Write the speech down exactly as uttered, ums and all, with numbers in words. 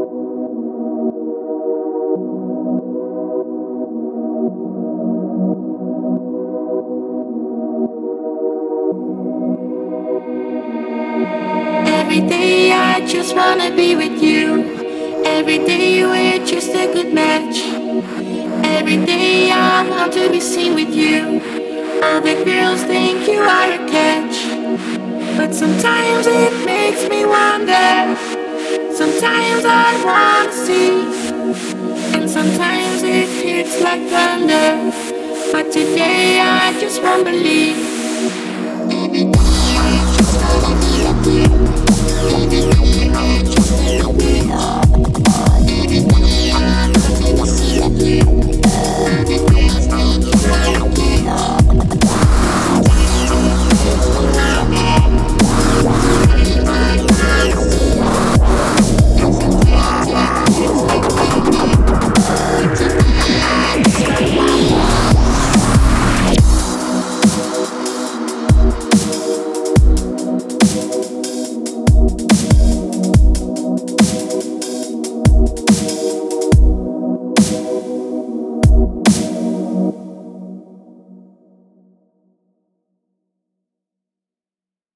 Every day I just wanna be with you. Every day we're just a good match. Every day I want to be seen with you. All the girls think you are a catch. But sometimes it makes me wonder. Sometimes I wanna see. And sometimes it hits like thunder. But today I just won't believe. Every day I just wanna be with you.